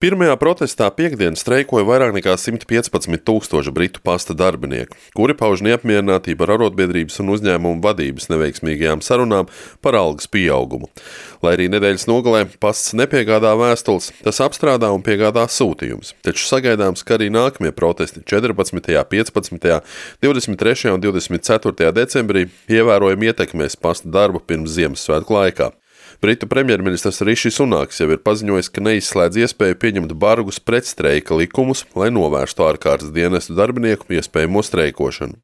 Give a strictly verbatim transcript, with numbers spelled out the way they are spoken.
Pirmajā protestā piekdien streikoja vairāk nekā simt piecpadsmit tūkstoši britu pasta darbinieku, kuri pauž neapmierinātību ar arotbiedrības un uzņēmumu vadības neveiksmīgajām sarunām par algas pieaugumu. Lai arī nedēļas nogalē pasts nepiegādā vēstules, tas apstrādā un piegādā sūtījumus, taču sagaidāms, ka arī nākamie protesti četrpadsmitajā, piecpadsmitajā, divdesmit trešajā un divdesmit ceturtajā decembrī ievērojami ietekmēs pasta darbu pirms Ziemassvētku laikā. Britu premjerministrs Rišis Sunaks jau ir paziņojis, ka neizslēdz iespēju pieņemt bargus pretstreika likumus, lai novērstu ārkārtas dienestu darbinieku iespējamo streikošanu.